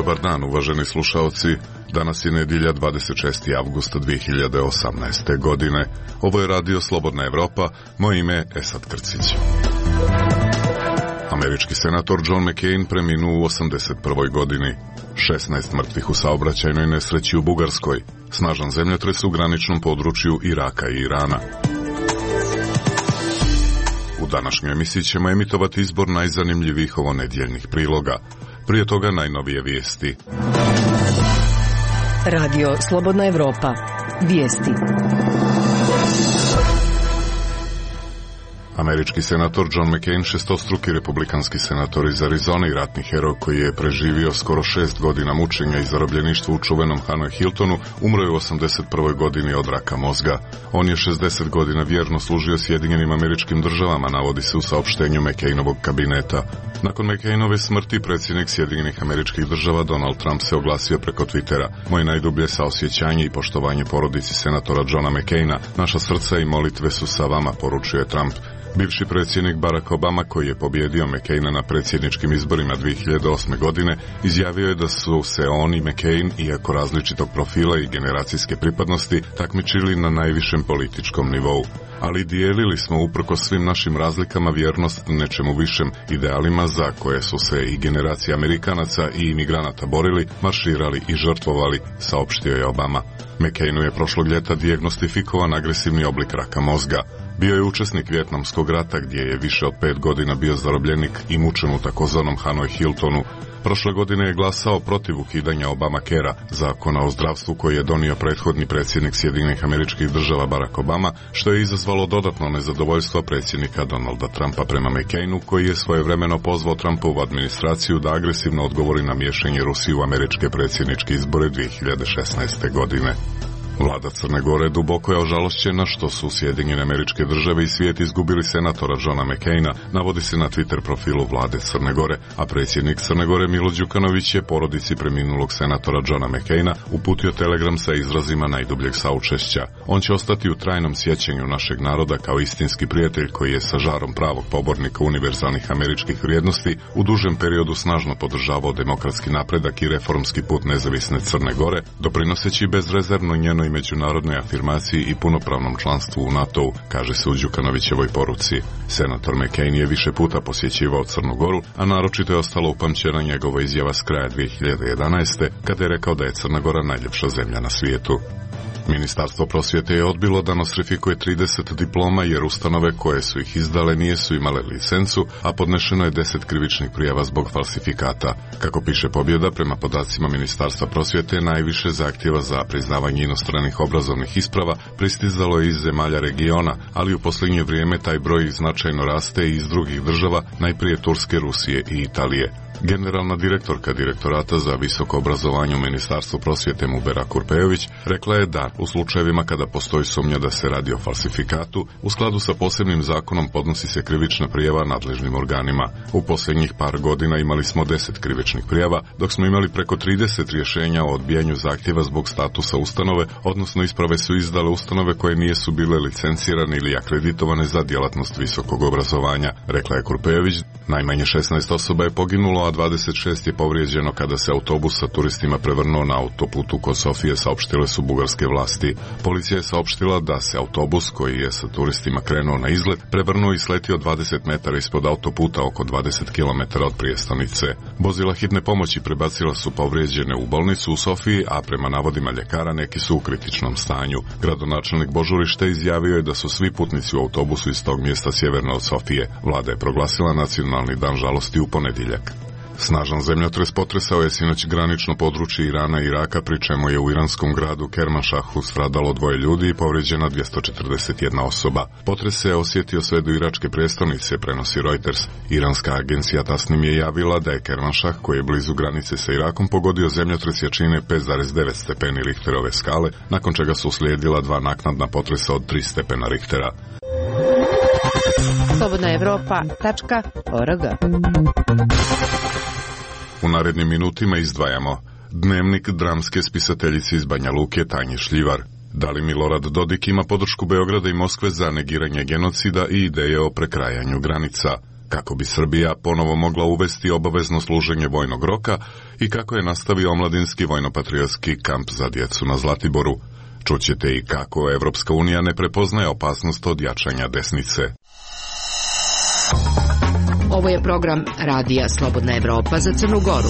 Dobar dan, uvaženi slušaoci. Danas je nedjelja 26. avgusta 2018. godine. Ovo je radio Slobodna Evropa. Moje ime je Esad Krcić. Američki senator John McCain preminuo u 81. godini. 16 mrtvih u saobraćajnoj nesreći u Bugarskoj. Snažan zemljotres u graničnom području Iraka i Irana. U današnjoj emisiji ćemo emitovati izbor najzanimljivijih ovonedjeljnih priloga. Prije toga najnovije vijesti. Radio Slobodna Evropa. Vijesti. Američki senator John McCain, šestostruki republikanski senator iz Arizone i ratni heroj koji je preživio skoro 6 godina mučenja i zarobljeništva u čuvenom Hanoi Hiltonu, umro je u 81. godini od raka mozga. On je 60 godina vjerno služio Sjedinjenim Američkim Državama, navodi se u saopštenju McCainovog kabineta. Nakon McCainove smrti, predsjednik Sjedinjenih Američkih Država Donald Trump se oglasio preko Twittera: "Moje najdublje saosjećanje i poštovanje porodici senatora Johna McCaina. Naša srca i molitve su sa vama", poručuje Trump. Bivši predsjednik Barack Obama, koji je pobjedio McCaina na predsjedničkim izborima 2008. godine, izjavio je da su se on i McCain, iako različitog profila i generacijske pripadnosti, takmičili na najvišem političkom nivou. Ali dijelili smo uprkos svim našim razlikama vjernost nečemu višem, idealima za koje su se i generacije Amerikanaca i imigranata borili, marširali i žrtvovali, saopštio je Obama. McCainu je prošlog ljeta dijagnostifikovan agresivni oblik raka mozga. Bio je učesnik Vijetnamskog rata gdje je više od 5 godina bio zarobljenik i mučen u takozvanom Hanoi Hiltonu. Prošle godine je glasao protiv ukidanja Obamacarea, zakona o zdravstvu koji je donio prethodni predsjednik Sjedinjenih Američkih Država Barack Obama, što je izazvalo dodatno nezadovoljstvo predsjednika Donalda Trumpa prema McCainu, koji je svojevremeno pozvao Trumpovu administraciju da agresivno odgovori na miješanje Rusije u američke predsjedničke izbore 2016. godine. Vlada Crne Gore duboko je ožalošćena što su Sjedinjene Američke Države i svijet izgubili senatora Johna McCaina, navodi se na Twitter profilu vlade Crne Gore, a predsjednik Crne Gore Milo Đukanović je porodici preminulog senatora Johna McCaina uputio telegram sa izrazima najdubljeg saučešća. On će ostati u trajnom sjećanju našeg naroda kao istinski prijatelj koji je sa žarom pravog pobornika univerzalnih američkih vrijednosti u dužem periodu snažno podržavao demokratski napredak i reformski put nezavisne Crne Gore, doprinoseći bezrezervno njenoj i međunarodnoj afirmaciji i punopravnom članstvu u NATO-u, kaže se u Đukanovićevoj poruci. Senator McCain je više puta posjećivao Crnu Goru, a naročito je ostalo upamćena njegova izjava s kraja 2011. kada je rekao da je Crna Gora najljepša zemlja na svijetu. Ministarstvo prosvjete je odbilo da nostrifikuje 30 diploma jer ustanove koje su ih izdale nisu imale licencu, a podnešeno je 10 krivičnih prijava zbog falsifikata. Kako piše Pobjeda, prema podacima Ministarstva prosvjete, najviše zahtjeva za priznavanje inostranih obrazovnih isprava pristizalo je iz zemalja regiona, ali u posljednje vrijeme taj broj značajno raste i iz drugih država, najprije Turske, Rusije i Italije. Generalna direktorka Direktorata za visoko obrazovanje u Ministarstvu prosvjete Mubera Kurpejović rekla je da u slučajevima kada postoji sumnja da se radi o falsifikatu, u skladu sa posebnim zakonom podnosi se krivična prijava nadležnim organima. U posljednjih par godina imali smo 10 krivičnih prijava, dok smo imali preko 30 rješenja o odbijanju zahtjeva zbog statusa ustanove, odnosno isprave su izdale ustanove koje nisu bile licencirane ili akreditovane za djelatnost visokog obrazovanja, rekla je Kurpejović. Najmanje 16 osoba je poginulo, a 26 je povrijeđeno kada se autobus sa turistima prevrnuo na autoputu kod Sofije, saopštile su bugarske vlasti. Policija je saopštila da se autobus koji je sa turistima krenuo na izlet prevrnuo i sletio 20 metara ispod autoputa oko 20 km od prijestolnice. Vozila hitne pomoći prebacila su povrijeđene u bolnicu u Sofiji, a prema navodima ljekara neki su u kritičnom stanju. Gradonačelnik Božurište izjavio je da su svi putnici u autobusu iz tog mjesta sjeverno od Sofije. Vlada je proglasila nacionalni dan žalosti u ponedjeljak. Snažan zemljotres potresao je sinoć granično područje Irana i Iraka, pri čemu je u iranskom gradu Kermanšahu stradalo 2 ljudi i povrijeđena 241 osoba. Potres se osjetio sve do iračke prijestolnice, prenosi Reuters. Iranska agencija Tasnim je javila da je Kermanšah, koji je blizu granice sa Irakom, pogodio zemljotres jačine 5,9 stepeni Richterove skale, nakon čega su uslijedila 2 naknadna potresa od 3 stepena Richtera. slobodnaevropa.org. U narednim minutima izdvajamo dnevnik dramske spisateljice iz Banja Luke Tanje Šljivar. Da li Milorad Dodik ima podršku Beograda i Moskve za negiranje genocida i ideje o prekrajanju granica? kako bi Srbija ponovo mogla uvesti obavezno služenje vojnog roka i kako je nastavio omladinski vojno-patriotski kamp za djecu na Zlatiboru. Čućete i kako Evropska unija ne prepoznaje opasnost od jačanja desnice. Ovo je program Radija Slobodna Evropa za Crnu Goru.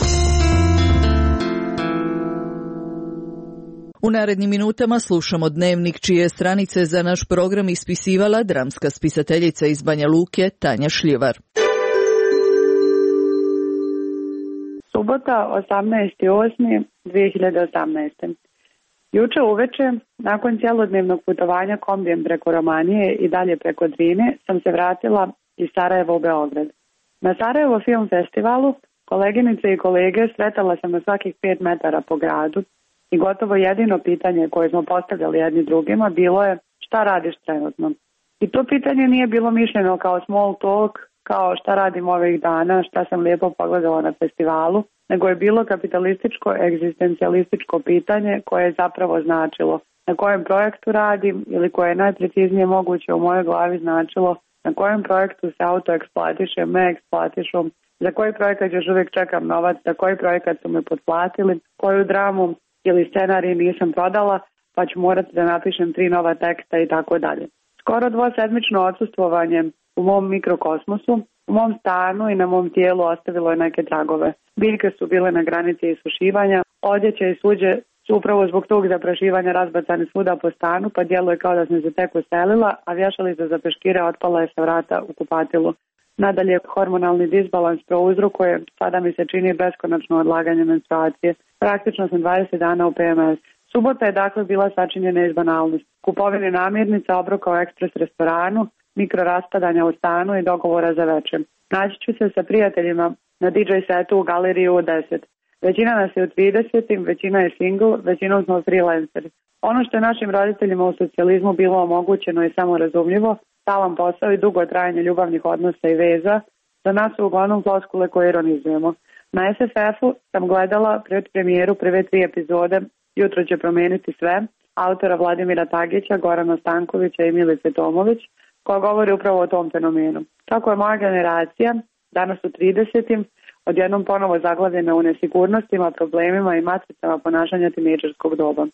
U narednim minutama slušamo dnevnik čije stranice za naš program ispisivala dramska spisateljica iz Banja Luke Tanja Šljivar. Subota, 18.8.2018. Juče uveče, nakon cjelodnevnog putovanja kombijem preko Romanije i dalje preko Drine, sam se vratila iz Sarajeva u Beograd. Na Sarajevo film festivalu koleginice i kolege sretala sam na svakih 5 metara po gradu i gotovo jedino pitanje koje smo postavljali jedni drugima bilo je šta radiš trenutno. I to pitanje nije bilo mišljeno kao small talk, kao šta radim ovih dana, šta sam lijepo pogledala na festivalu, nego je bilo kapitalističko, egzistencijalističko pitanje koje je zapravo značilo na kojem projektu radim ili koje je najpreciznije moguće u mojoj glavi značilo na kojem projektu se auto eksploatiše, me eksploatišu, za koji projekat još uvijek čekam novac, za koji projekat su me potplatili, koju dramu ili scenarij nisam prodala, pa ću morati da napišem 3 nova teksta i tako dalje. Skoro 2-sedmično odsustvovanje u mom mikrokosmosu, u mom stanu i na mom tijelu ostavilo je neke tragove. Biljke su bile na granici isušivanja, odjeće i suđe su upravo zbog tog zaprašivanja razbacane svuda po stanu, pa djeluje kao da sam se tek uselila, a vješalica za peškire otpala je sa vrata u kupatilu. Nadalje, hormonalni disbalans prouzrokuje, sada mi se čini beskonačno odlaganje menstruacije. Praktično sam 20 dana u PMS. Subota je dakle bila sačinjena iz banalnosti. Kupovine namirnica, obroka u ekspres restoranu, mikroraspadanja u stanu i dogovora za večer. Naći ću se sa prijateljima na DJ setu u galeriji u 10. Većina nas je u 30, većina je single, većinom smo freelanceri. Ono što je našim roditeljima u socijalizmu bilo omogućeno i samorazumljivo, stalan posao i dugo trajanje ljubavnih odnosa i veza, za nas su uglavnom floskule koje ironizujemo. Na SFF-u sam gledala premijeru prve 3 epizode Jutro će promijeniti sve, autora Vladimira Tagića, Gorana Stankovića i Milice Tomović, koja govori upravo o tom fenomenu. Kako je moja generacija, danas u 30. odjednom ponovo zaglavljena u nesigurnostima, problemima i matricama ponašanja tinejdžerskog doba.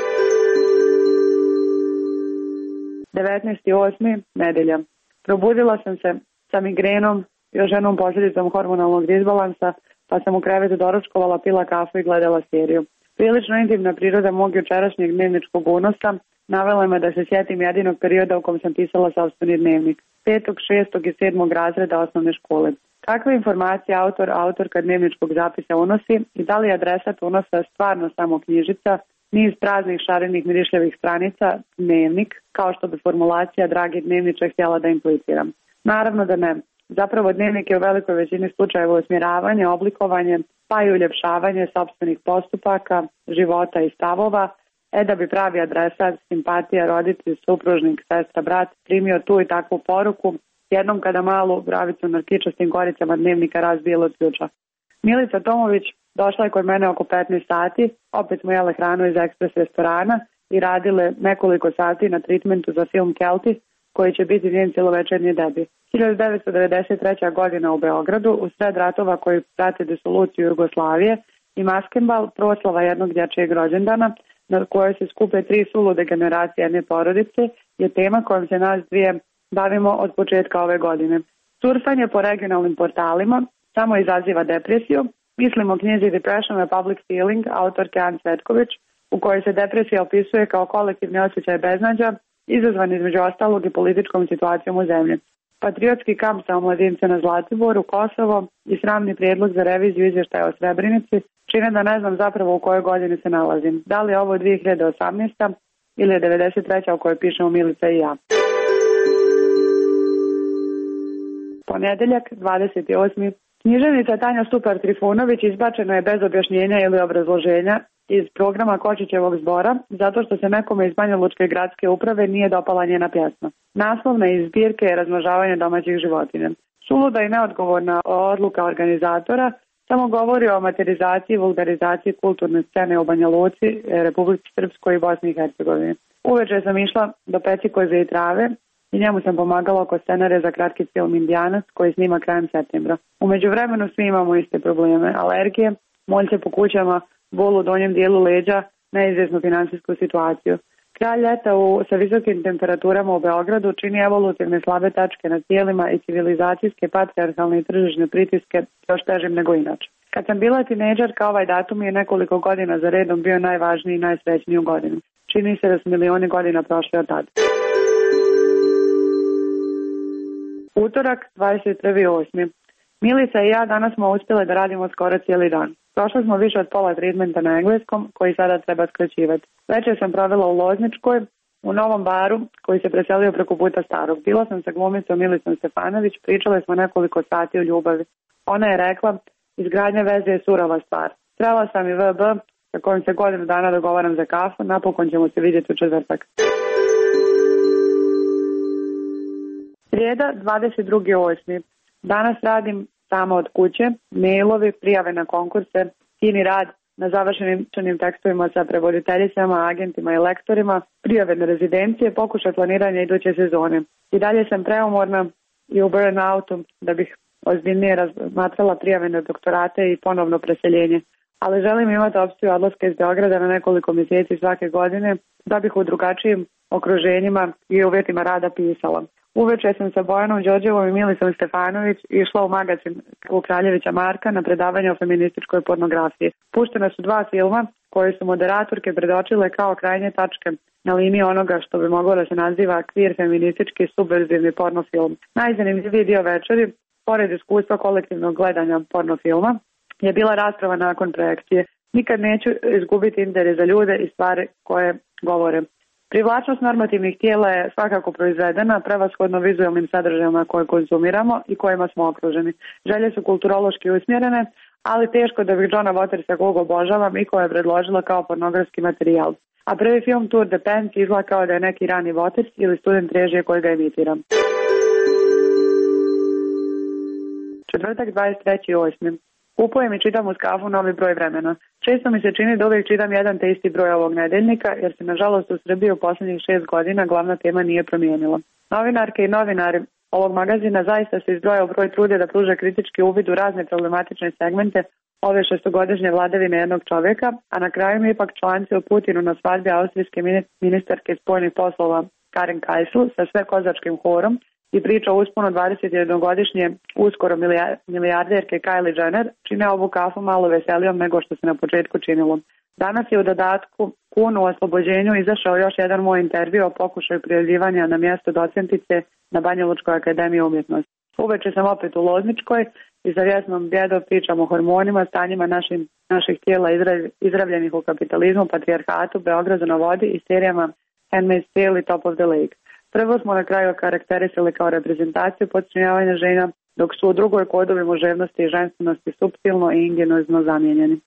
19.8. nedelja. Probudila sam se sa migrenom, još jednom posljedicom hormonalnog disbalansa, pa sam u krevetu doručkovala, pila kafu i gledala seriju. Prilično intimna priroda mog jučerašnjeg dnevničkog unosa navela me da se sjetim jedinog perioda u kom sam pisala sopstveni dnevnik. 5., 6. i 7. razreda osnovne škole. Kakve informacije autorka dnevničkog zapisa unosi i da li je adresat unosa stvarno samo knjižica, niz praznih šarenih mirišljavih stranica, dnevnik, kao što bi formulacija dragi dnevniče htjela da impliciram. Naravno da ne. Zapravo dnevnik je u velikoj većini slučajeva usmjeravanje, oblikovanje, pa i uljepšavanje sopstvenih postupaka, života i stavova, da bi pravi adresat, simpatija, roditelj, supružnik, sestra, brat primio tu i takvu poruku, jednom kada malu bravicu na kičastim koricama dnevnika razbijela od ključa. Milica Tomović došla je kod mene oko 15 sati, opet smo jele hranu iz ekspres restorana i radile nekoliko sati na treatmentu za film Kelti, koji će biti njen cjelovečernji debi. 1993. godina u Beogradu, u sred ratova koji prate disoluciju Jugoslavije i maskenbal, proslava jednog dječjeg rođendana, na kojoj se skupe 3 sulude generacije jedne porodice, je tema kojom se nas dvije bavimo od početka ove godine. Surfanje po regionalnim portalima samo izaziva depresiju. Mislimo o knjizi Depression a Public Feeling autorke Anne Cvetković, u kojoj se depresija opisuje kao kolektivni osjećaj beznađa, izazvan između ostalog i političkom situacijom u zemlji. Patriotski kamp za omladince na Zlatiboru, Kosovo i sramni prijedlog za reviziju izvještaja o Srebrenici čine da ne znam zapravo u kojoj godini se nalazim. Da li je ovo 2018. ili je 93. o kojoj pišemo Milica i ja. Ponedeljak, 28. Književnica Tanja Stupar Trifunović izbačena je bez objašnjenja ili obrazloženja iz programa Kočićevog zbora, zato što se nekome iz Banjalučke gradske uprave nije dopala njena pjesma. Naslovna iz zbirke je razmnožavanje domaćih životinja. Suluda i neodgovorna odluka organizatora samo govori o amaterizaciji i vulgarizaciji kulturne scene u Banja Luci, Republici Srpskoj i Bosni i Hercegovini. Uveče sam išla do Pecikoze i Trave i njemu sam pomagala oko scenarija za kratki film Indijanac koji snima krajem septembra. U međuvremenu svi imamo iste probleme, alergije, moljce po kućama, bol u donjem dijelu leđa, neizvjesnu financijsku situaciju. Kraj ljeta sa visokim temperaturama u Beogradu čini evolutivne slabe tačke na tijelima i civilizacijske, patrijarhalne i tržišne pritiske još težim nego inače. Kad sam bila tinejdžerka, ovaj datum je nekoliko godina za redom bio najvažniji i najsrećniji u godinu. Čini se da su milioni godina prošli od tada. Utorak, 21.8. Milica i ja danas smo uspjele da radimo skoro cijeli dan. Prošli smo više od pola treatmenta na engleskom, koji sada treba skraćivati. Večer sam provela u Lozničkoj, u novom baru, koji se preselio preko puta starog. Bila sam sa glumicom Milicom Stefanović, pričale smo nekoliko sati o ljubavi. Ona je rekla, izgradnja veze je surova stvar. Trebala sam i VB, sa kojim se godinu dana dogovaram za kafu, napokon ćemo se vidjeti u četvrtak. Srijeda, 22.8. Danas radim sama od kuće, mailovi, prijave na konkurse, kini rad na završenim tekstovima sa prevoditeljicama, agentima i lektorima, prijave na rezidencije, pokušaj planiranja iduće sezone. I dalje sam preumorna i u burnoutu da bih ozbiljnije razmatrala prijave na doktorate i ponovno preseljenje. Ali želim imati opciju odlaska iz Beograda na nekoliko mjeseci svake godine da bih u drugačijim okruženjima i uvjetima rada pisala. Uveče sam sa Bojanom Đorđevom i Milicom Stefanović išla u magazin u Kraljevića Marka na predavanje o feminističkoj pornografiji. Puštena su 2 filma koje su moderatorke predočile kao krajnje tačke na liniji onoga što bi moglo da se naziva queer feministički subverzivni pornofilm. Najzanimljiviji dio večeri, pored iskustva kolektivnog gledanja pornofilma, je bila rasprava nakon projekcije. Nikad neću izgubiti interes za ljude i stvari koje govore. Privlačnost normativnih tijela je svakako proizvedena prevashodno vizualnim sadržajima koje konzumiramo i kojima smo okruženi. Želje su kulturološki usmjerene, ali teško da bih Johna Watersa kog obožavam i koja je predložila kao pornografski materijal. A prvi film Tour de Pence izgleda kao da je neki rani Waters ili student režije koji ga imitira. Četvrtak, 23.8. Kupujem i čitam uz kafu novi broj Vremena. Često mi se čini da uvijek čitam jedan te isti broj ovog nedeljnika, jer se nažalost u Srbiji u posljednjih 6 godina glavna tema nije promijenila. Novinarke i novinari ovog magazina zaista se izdvoja u broj trude da pruže kritički uvid u razne problematične segmente ove 6-godišnje vladavine jednog čovjeka, a na kraju mi ipak članci o Putinu na svadbi austrijske ministarke spoljnih poslova Karin Kaisel sa sve kozačkim horom i priča o usponu 21-godišnje uskoro milijarderke Kylie Jenner čine ovu kafu malo veselijom nego što se na početku činilo. Danas je u dodatku Kunu o oslobođenju izašao još jedan moj intervju o pokušaju prijavljivanja na mjesto docentice na Banjalučkoj akademiji umjetnosti. Uveče sam opet u Lozničkoj i za vjesnom bjedom pričam o hormonima, stanjima naših tijela izrabljenih u kapitalizmu, patrijarhatu, Beogradu na vodi i serijama Handmaid's Tale i Top of the Lake. Prvo smo na kraju karakterisali kao reprezentaciju podčinjavanja žena, dok su u drugoj kodovi muževnosti i ženstvenosti suptilno i ingenozno zamijenjeni.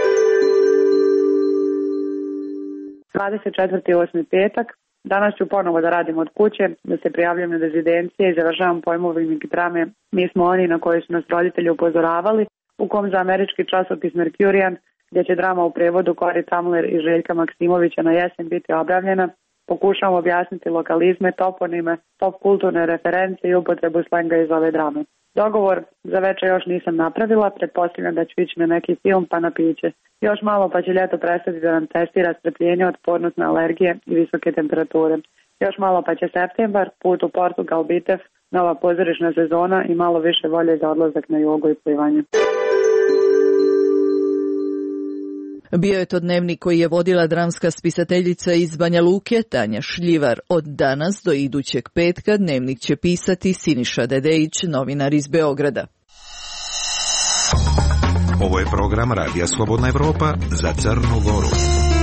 24.8. petak. Danas ću ponovo da radim od kuće, da se prijavljam na rezidencije i završavam pojmovnik drame Mi smo oni na koji su nas roditelji upozoravali, u kom za američki časopis Mercurian, gdje će drama u prevodu Kori Tamler i Željka Maksimovića na jesen biti objavljena, pokušavam objasniti lokalizme, toponime, pop kulturne reference i upotrebu slenga iz ove drame. Dogovor za večer još nisam napravila, pretpostavljam da ću ići na neki film pa na piće. Još malo pa će ljeto prestati da nam testira strpljenje, otpornost na alergije i visoke temperature. Još malo pa će septembar, put u Portugal, Bitev, nova pozorišna sezona i malo više volje za odlazak na jogu i plivanje. Bio je to dnevnik koji je vodila dramska spisateljica iz Banja Luke, Tanja Šljivar. Od danas do idućeg petka dnevnik će pisati Siniša Dedejić, novinar iz Beograda. Ovo je program Radija Slobodna Evropa za Crnu Goru.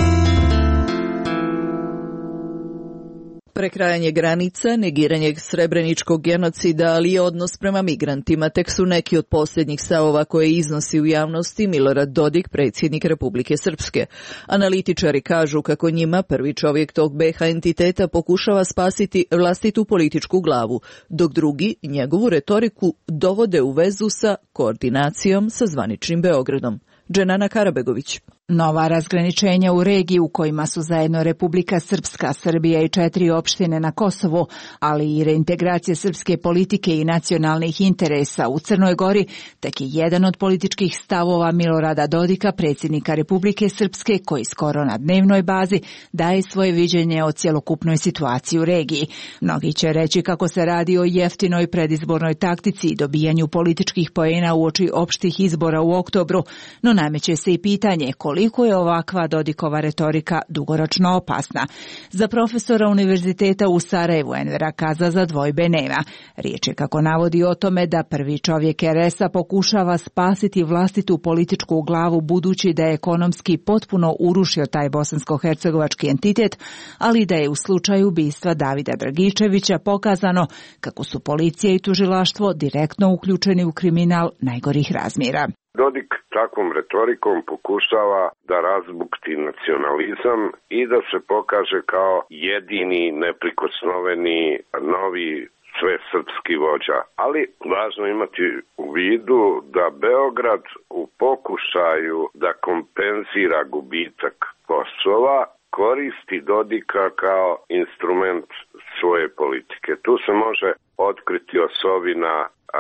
Prekrajanje granica, negiranje srebreničkog genocida, ali i odnos prema migrantima tek su neki od posljednjih stavova koje iznosi u javnosti Milorad Dodik, predsjednik Republike Srpske. Analitičari kažu kako njima prvi čovjek tog BiH entiteta pokušava spasiti vlastitu političku glavu, dok drugi njegovu retoriku dovode u vezu sa koordinacijom sa zvaničnim Beogradom. Dženana Karabegović. Nova razgraničenja u regiji u kojima su zajedno Republika Srpska, Srbija i 4 opštine na Kosovu, ali i reintegracije srpske politike i nacionalnih interesa u Crnoj Gori, tek je jedan od političkih stavova Milorada Dodika, predsjednika Republike Srpske, koji skoro na dnevnoj bazi daje svoje viđenje o cjelokupnoj situaciji u regiji. Mnogi će reći kako se radi o jeftinoj predizbornoj taktici i dobijanju političkih poena uoči opštih izbora u oktobru, no nameće se i pitanje koliko je ovakva Dodikova retorika dugoročno opasna. Za profesora Univerziteta u Sarajevu Envera Kazaza dvojbe nema. Riječ je, kako navodi, o tome da prvi čovjek RS-a pokušava spasiti vlastitu političku glavu budući da je ekonomski potpuno urušio taj bosansko-hercegovački entitet, ali da je u slučaju ubistva Davida Dragičevića pokazano kako su policija i tužilaštvo direktno uključeni u kriminal najgorih razmjera. Dodik takvom retorikom pokušava da razbukti nacionalizam i da se pokaže kao jedini neprikosnoveni novi svesrpski vođa. Ali važno imati u vidu da Beograd u pokušaju da kompenzira gubitak Kosova koristi Dodika kao instrument svoje politike. Tu se može otkriti osovina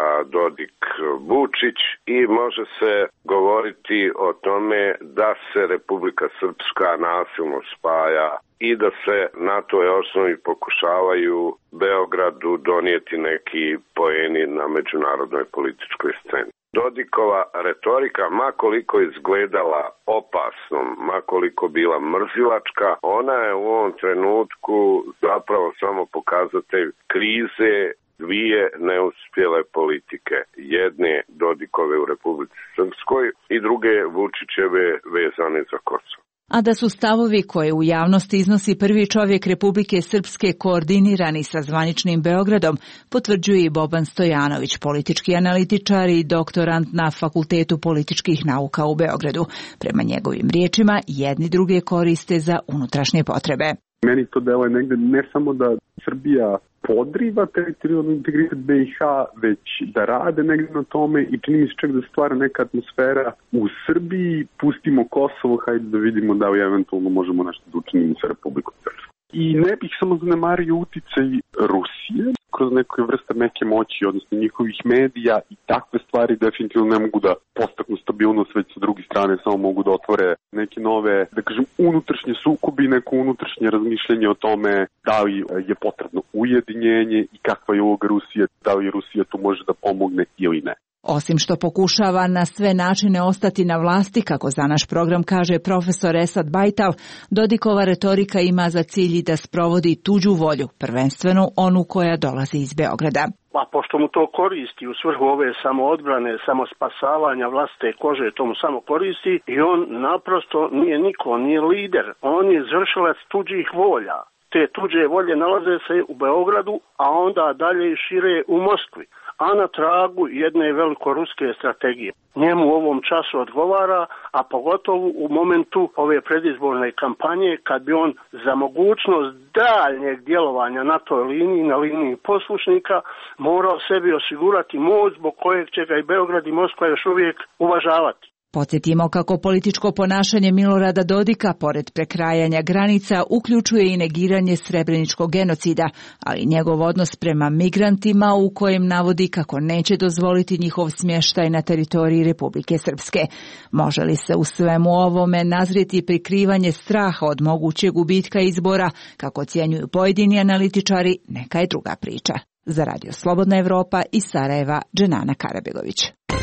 Dodik-Vučić i može se govoriti o tome da se Republika Srpska nasilno spaja i da se na toj osnovi pokušavaju Beogradu donijeti neki poeni na međunarodnoj političkoj sceni. Dodikova retorika, ma koliko izgledala opasnom, ma koliko bila mrzilačka, ona je u ovom trenutku zapravo samo pokazatelj krize dvije neuspjele politike. Jedne Dodikove u Republici Srpskoj i druge Vučićeve vezane za Kosovo. A da su stavovi koje u javnosti iznosi prvi čovjek Republike Srpske koordinirani sa zvaničnim Beogradom, potvrđuje i Boban Stojanović, politički analitičar i doktorant na Fakultetu političkih nauka u Beogradu. Prema njegovim riječima, jedni druge koriste za unutrašnje potrebe. Meni to deluje negde ne samo da Srbija podriva teritorijalni integritet BiH, već da rade negde na tome i čini mi se čak da stvara neka atmosfera u Srbiji, pustimo Kosovo, hajde da vidimo da li eventualno možemo nešto da učinimo sa Republikom Srpskom. I ne bih samo zanemario uticaj Rusije kroz neke vrste meke moći, odnosno njihovih medija, i takve stvari definitivno ne mogu da postaknu stabilnost, već sa druge strane samo mogu da otvore neke nove, da kažem, unutrašnje sukobi, neko unutrašnje razmišljanje o tome da li je potrebno ujedinjenje i kakva je uloga Rusije, da li Rusija tu može da pomogne ili ne. Osim što pokušava na sve načine ostati na vlasti, kako za naš program kaže profesor Esad Bajtal, Dodikova retorika ima za cilj da sprovodi tuđu volju, prvenstveno onu koja dolazi iz Beograda. Pa pošto mu to koristi u svrhu ove samoodbrane, samospasavanja vlastite kože, to mu samo koristi i on naprosto nije niko, nije lider, on je izvršilac tuđih volja. Te tuđe volje nalaze se u Beogradu, a onda dalje i šire u Moskvi, a na tragu jedne velikoruske strategije. Njemu u ovom času odgovara, a pogotovo u momentu ove predizborne kampanje, kad bi on za mogućnost daljnjeg djelovanja na toj liniji, na liniji poslušnika, morao sebi osigurati moć zbog kojeg će ga i Beograd i Moskva još uvijek uvažavati. Podsjetimo kako političko ponašanje Milorada Dodika, pored prekrajanja granica, uključuje i negiranje srebreničkog genocida, ali njegov odnos prema migrantima u kojem navodi kako neće dozvoliti njihov smještaj na teritoriji Republike Srpske. Može li se u svemu ovome nazrijeti prikrivanje straha od mogućeg gubitka izbora, kako ocjenjuju pojedini analitičari, neka je druga priča. Za Radio Slobodna Evropa iz Sarajeva, Dženana Karabegović.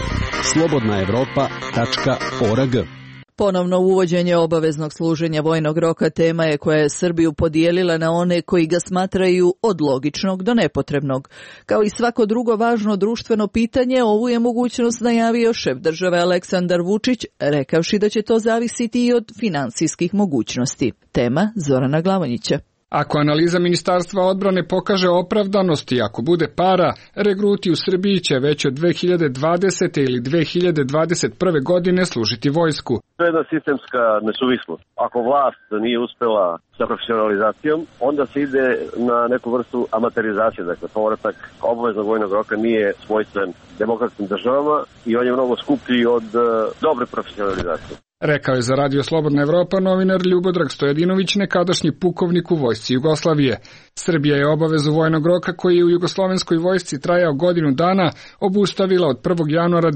slobodnaevropa.org. Ponovno uvođenje obaveznog služenja vojnog roka tema je koja je Srbiju podijelila na one koji ga smatraju od logičnog do nepotrebnog. Kao i svako drugo važno društveno pitanje, ovu je mogućnost najavio šef države Aleksandar Vučić, rekavši da će to zavisiti i od finansijskih mogućnosti. Tema Zorana Glavonjića. Ako analiza Ministarstva odbrane pokaže opravdanost i ako bude para, regruti u Srbiji će već od 2020. ili 2021. godine služiti vojsku. To je jedna sistemska nesuvislost. Ako vlast nije uspela sa profesionalizacijom, onda se ide na neku vrstu amaterizacije. Dakle, povratak obaveznog vojnog roka nije svojstven demokratskim državama i on je mnogo skuplji od dobre profesionalizacije. Rekao je za Radio Slobodna Evropa novinar Ljubodrag Stojadinović, nekadašnji pukovnik u vojsci Jugoslavije. Srbija je obavezu vojnog roka koji je u jugoslovenskoj vojsci trajao godinu dana obustavila od 1. januara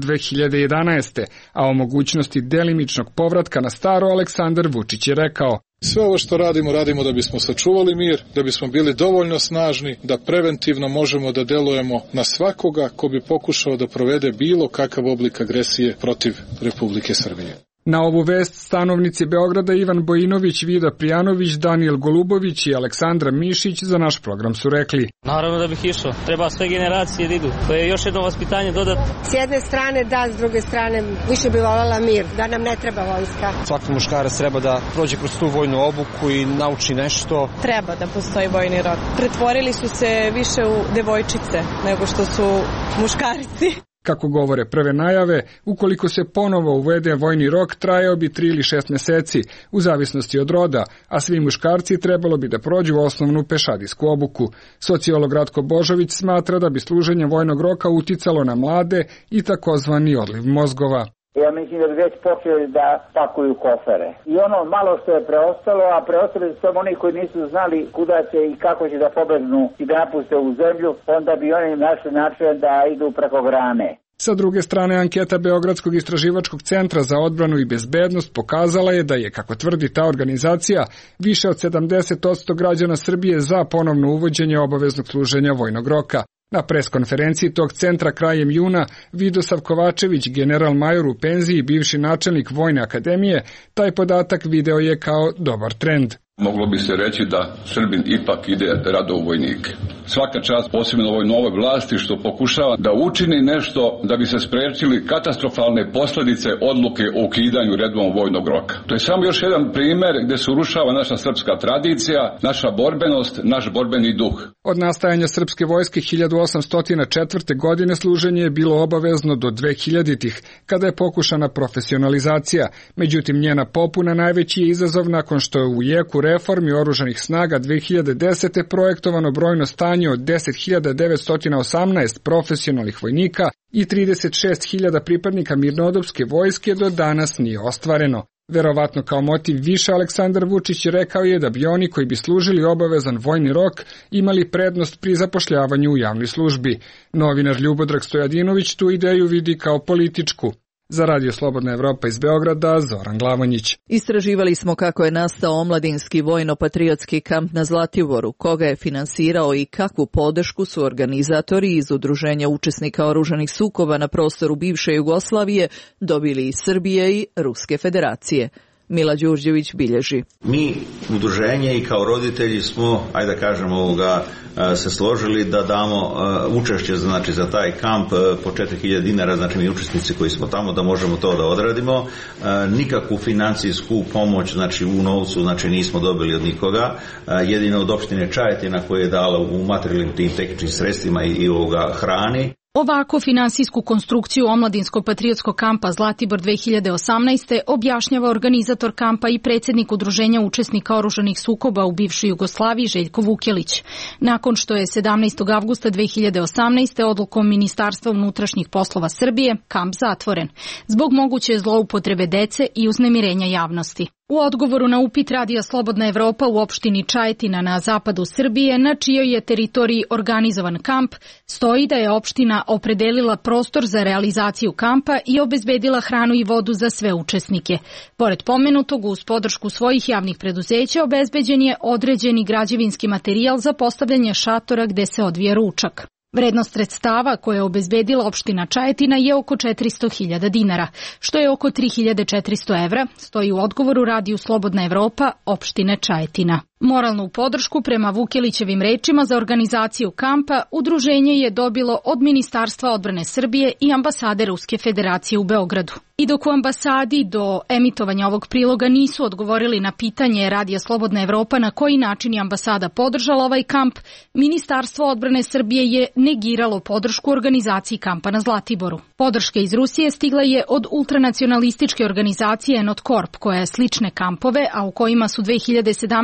2011. A o mogućnosti delimičnog povratka na staro Aleksandar Vučić je rekao: Sve ovo što radimo da bismo sačuvali mir, da bismo bili dovoljno snažni, da preventivno možemo da delujemo na svakoga ko bi pokušao da provede bilo kakav oblik agresije protiv Republike Srbije. Na ovu vest stanovnici Beograda Ivan Bojinović, Vida Prijanović, Danijel Golubović i Aleksandra Mišić za naš program su rekli: Naravno da bih išao, treba sve generacije da idu, to je još jedno vaspitanje dodatno. S jedne strane da, s druge strane više bi voljela mir, da nam ne treba vojska. Svaki muškarac treba da prođe kroz tu vojnu obuku i nauči nešto. Treba da postoji vojni rok. Pretvorili su se više u devojčice nego što su muškarci. Kako govore prve najave, ukoliko se ponovo uvede vojni rok, trajao bi 3 ili 6 meseci, u zavisnosti od roda, a svi muškarci trebalo bi da prođu osnovnu pešadijsku obuku. Sociolog Ratko Božović smatra da bi služenje vojnog roka uticalo na mlade i takozvani odliv mozgova. Ja mislim da bi već počeli da pakuju kofere. I ono malo što je preostalo, a preostali su samo oni koji nisu znali kuda će i kako će da pobegnu i da napuste u zemlju, onda bi oni našli način da idu preko grane. Sa druge strane, anketa Beogradskog istraživačkog centra za odbranu i bezbednost pokazala je da je, kako tvrdi ta organizacija, više od 70% građana Srbije za ponovno uvođenje obaveznog služenja vojnog roka. Na preskonferenciji tog centra krajem juna Vidosav Kovačević, general major u penziji i bivši načelnik Vojne akademije, taj podatak video je kao dobar trend. Moglo bi se reći da Srbin ipak ide rado u vojnike. Svaka čast, posebno ovoj novoj vlasti, što pokušava da učini nešto da bi se sprečili katastrofalne posljedice odluke o ukidanju redovnog vojnog roka. To je samo još jedan primer gde se urušava naša srpska tradicija, naša borbenost, naš borbeni duh. Od nastajanja srpske vojske 1804. godine služenje je bilo obavezno do 2000-ih, kada je pokušana profesionalizacija. Međutim, njena popuna najveći je izazov nakon što je u jeku reformi oružanih snaga 2010. projektovano brojno stanje od 10.918 profesionalnih vojnika i 36.000 pripadnika mirnodopske vojske do danas nije ostvareno. Verovatno kao motiv više Aleksandar Vučić rekao je da bi oni koji bi služili obavezan vojni rok imali prednost pri zapošljavanju u javnoj službi. Novinar Ljubodrag Stojadinović tu ideju vidi kao političku. Za Radio Slobodna Evropa iz Beograda, Zoran Glavonjić. Istraživali smo kako je nastao omladinski vojno-patriotski kamp na Zlatiboru, koga je finansirao i kakvu podršku su organizatori iz Udruženja učesnika oružanih sukoba na prostoru bivše Jugoslavije dobili iz Srbije i Ruske federacije. Mila Đurđević bilježi. Mi, udruženje i kao roditelji smo, ajde da kažemo, se složili da damo učešće za taj kamp po 4.000 dinara, znači mi učesnici koji smo tamo, da možemo to da odradimo. Nikakvu financijsku pomoć, znači u novcu, znači nismo dobili od nikoga. Jedino od opštine Čajetina koja je dala u materijalnim tim tehničkim sredstvima i hrani. Ovako finansijsku konstrukciju omladinsko-patriotskog kampa Zlatibor 2018. objašnjava organizator kampa i predsjednik Udruženja učesnika oružanih sukoba u bivšoj Jugoslaviji Željko Vukelić. Nakon što je 17. avgusta 2018. odlukom Ministarstva unutrašnjih poslova Srbije kamp zatvoren zbog moguće zloupotrebe dece i uznemirenja javnosti. U odgovoru na upit Radija Slobodna Evropa u opštini Čajetina na zapadu Srbije, na čijoj je teritoriji organizovan kamp, stoji da je opština opredelila prostor za realizaciju kampa i obezbedila hranu i vodu za sve učesnike. Pored pomenutog, uz podršku svojih javnih preduzeća obezbeđen je određeni građevinski materijal za postavljanje šatora gde se odvija ručak. Vrednost sredstava koje je obezbedila opština Čajetina je oko 400.000 dinara, što je oko 3.400 evra, stoji u odgovoru Radiju Slobodna Evropa opštine Čajetina. Moralnu podršku prema Vukelićevim rečima za organizaciju kampa udruženje je dobilo od Ministarstva odbrane Srbije i ambasade Ruske federacije u Beogradu. I dok u ambasadi do emitovanja ovog priloga nisu odgovorili na pitanje Radija Slobodna Evropa na koji način je ambasada podržala ovaj kamp, Ministarstvo odbrane Srbije je negiralo podršku organizaciji kampa na Zlatiboru. Podrška iz Rusije stigla je od ultranacionalističke organizacije Not Corp, koja je slične kampove, a u kojima su 2017. i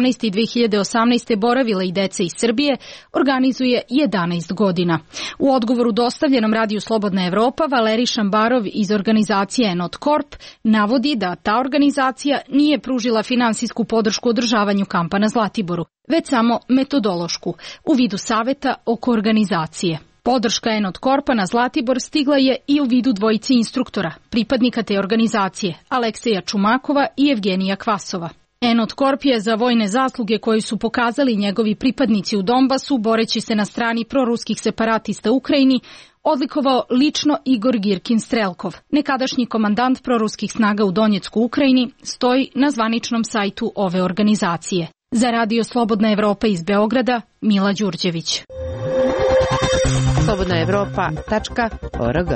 2018. boravila i dece iz Srbije, organizuje 11 godina. U odgovoru dostavljenom Radiju Slobodna Evropa, Valerij Šambarov iz organizacije Not Corp navodi da ta organizacija nije pružila finansijsku podršku održavanju kampa na Zlatiboru, već samo metodološku, u vidu saveta oko organizacije. Podrška Enot Korpa na Zlatibor stigla je i u vidu dvojici instruktora, pripadnika te organizacije, Alekseja Čumakova i Evgenija Kvasova. Enot Korp je za vojne zasluge koje su pokazali njegovi pripadnici u Donbasu, boreći se na strani proruskih separatista u Ukrajini, odlikovao lično Igor Girkin Strelkov, nekadašnji komandant proruskih snaga u Donjecku Ukrajini, stoji na zvaničnom sajtu ove organizacije. Za Radio Slobodna Evropa iz Beograda, Mila Đurđević. slobodnaevropa.org.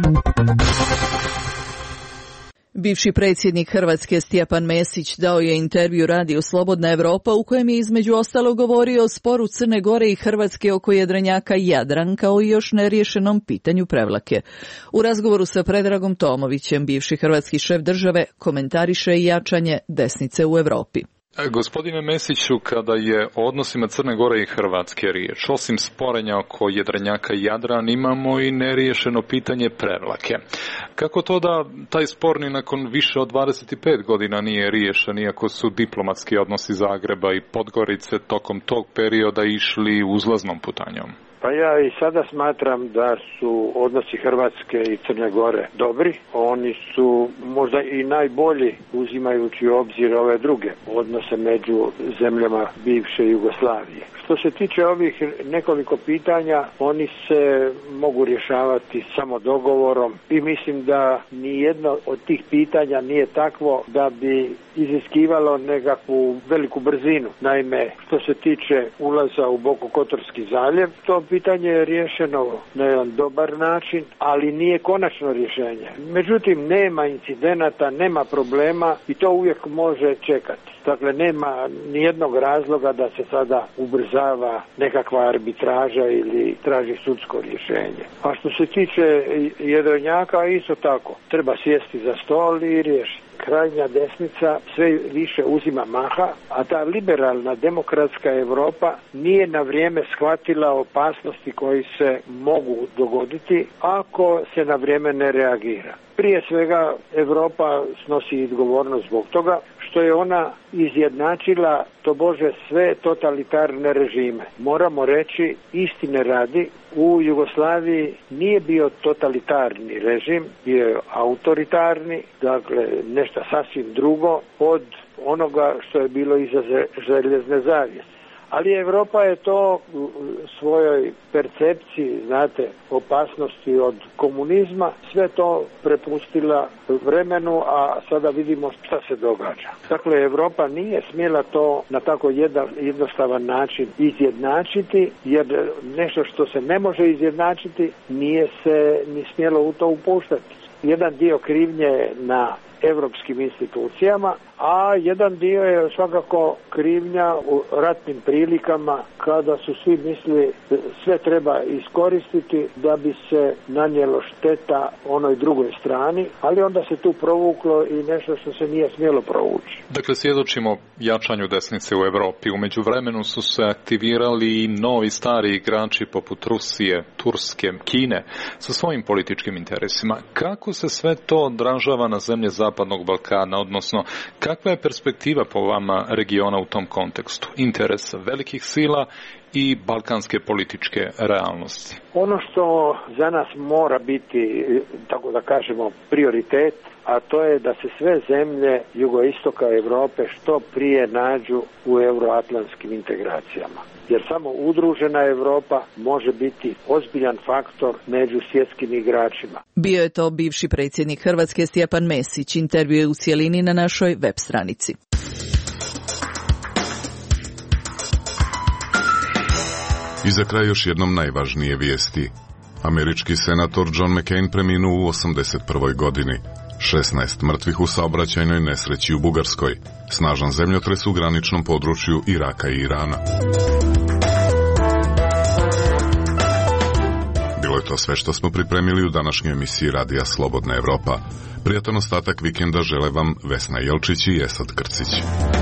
Bivši predsjednik Hrvatske Stjepan Mesić dao je intervju Radiju Slobodna Evropa u kojem je između ostalo govorio o sporu Crne Gore i Hrvatske oko jedrenjaka Jadran kao i još neriješenom pitanju Prevlake. U razgovoru sa Predragom Tomovićem, bivši hrvatski šef države komentariše i jačanje desnice u Evropi. Gospodine Mesiću, kada je o odnosima Crne Gore i Hrvatske riječ, osim sporenja oko jedrenjaka Jadran, imamo i neriješeno pitanje Prevlake. Kako to da taj spor ni nakon više od 25 godina nije riješen, iako su diplomatski odnosi Zagreba i Podgorice tokom tog perioda išli uzlaznom putanjom? Pa ja i sada smatram da su odnosi Hrvatske i Crne Gore dobri. Oni su možda i najbolji uzimajući u obzir ove druge odnose među zemljama bivše Jugoslavije. Što se tiče ovih nekoliko pitanja, oni se mogu rješavati samo dogovorom i mislim da nijedno od tih pitanja nije takvo da bi iziskivalo nekakvu veliku brzinu. Naime, što se tiče ulaza u Bokokotorski zaljev, to pitanje je riješeno na jedan dobar način, ali nije konačno rješenje. Međutim, nema incidenata, nema problema i to uvijek može čekati. Dakle, nema nijednog razloga da se sada ubrzava nekakva arbitraža ili traži sudsko rješenje. A što se tiče jedrenjaka, isto tako, treba sjesti za stol i riješiti. Krajnja desnica sve više uzima maha, a ta liberalna demokratska Europa nije na vrijeme shvatila opasnosti koji se mogu dogoditi ako se na vrijeme ne reagira. Prije svega Europa snosi odgovornost zbog toga što je ona izjednačila tobože sve totalitarne režime. Moramo reći, istine radi, u Jugoslaviji nije bio totalitarni režim, bio je autoritarni, dakle nešto sasvim drugo od onoga što je bilo iza željezne zavjese. Ali Europa je to u svojoj percepciji, znate, opasnosti od komunizma, sve to prepustila vremenu, a sada vidimo šta se događa. Dakle, Europa nije smjela to na tako jednostavan način izjednačiti, jer nešto što se ne može izjednačiti nije se ni smjelo u to upuštati. Jedan dio krivnje na europskim institucijama, a jedan dio je svakako krivnja u ratnim prilikama kada su svi mislili sve treba iskoristiti da bi se nanijelo šteta onoj drugoj strani, ali onda se tu provuklo i nešto što se nije smjelo provući. Dakle, svjedočimo jačanju desnice u Europi. U međuvremenu su se aktivirali i novi stari igrači poput Rusije, Turske, Kine sa svojim političkim interesima. Kako se sve to odražava na zemlje Zapadnog Balkana, odnosno kakva je perspektiva po vama regiona u tom kontekstu? Interes velikih sila i balkanske političke realnosti. Ono što za nas mora biti, tako da kažemo, prioritet, a to je da se sve zemlje jugoistoka Europe što prije nađu u euroatlantskim integracijama. Jer samo udružena Europa može biti ozbiljan faktor među svjetskim igračima. Bio je to bivši predsjednik Hrvatske Stjepan Mesić. Intervju je u cijelini na našoj web stranici. I za kraj još jednom najvažnije vijesti. Američki senator John McCain preminuo u 81. godini. 16 mrtvih u saobraćajnoj nesreći u Bugarskoj. Snažan zemljotres u graničnom području Iraka i Irana. Bilo je to sve što smo pripremili u današnjoj emisiji Radija Slobodna Evropa. Prijatan ostatak vikenda žele vam Vesna Jelčić i Esad Krcić.